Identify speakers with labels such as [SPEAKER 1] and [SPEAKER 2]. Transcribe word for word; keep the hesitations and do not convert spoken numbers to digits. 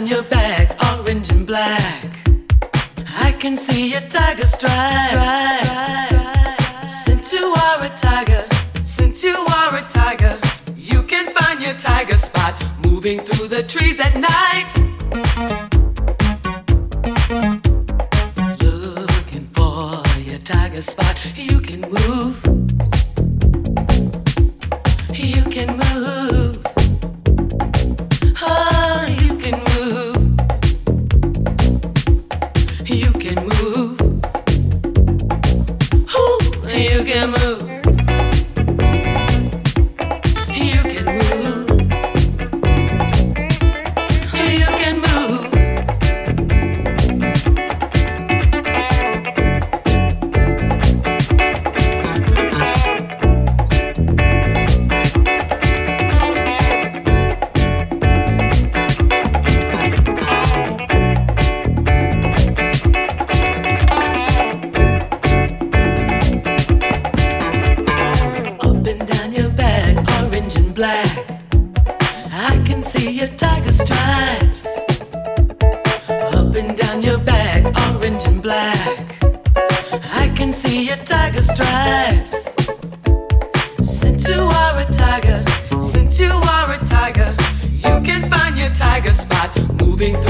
[SPEAKER 1] your back, orange and black. I can see your tiger stripes. Since you are a tiger, since you are a tiger, you can find your tiger spot moving through the trees at night. Looking for your tiger spot, you can move. You can move. Oh, you can move. You can move. Ooh, you can move. You can move. You can move. Black. I can see your tiger stripes up and down your back, orange and black. I can see your tiger stripes. Since you are a tiger, since you are a tiger, you can find your tiger spot moving through